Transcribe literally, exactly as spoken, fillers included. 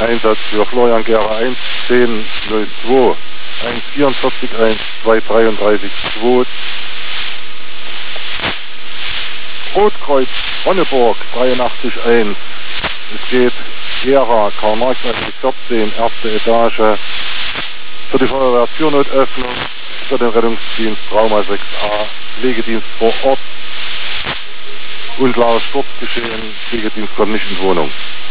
Einsatz für Florian Gera eins zehn null zwei, eins vierundvierzig eins zwei dreiunddreißig zwei. Rotkreuz Ronneburg dreiundachtzig eins. Es geht Gera, Karl-Marx-Allee vierzehn, erste Etage. Für die Feuerwehr Türnotöffnung, für den Rettungsdienst Trauma sechs a, Pflegedienst vor Ort. Unklares Sturzgeschehen, Pflegedienst kommt nicht in die Wohnung.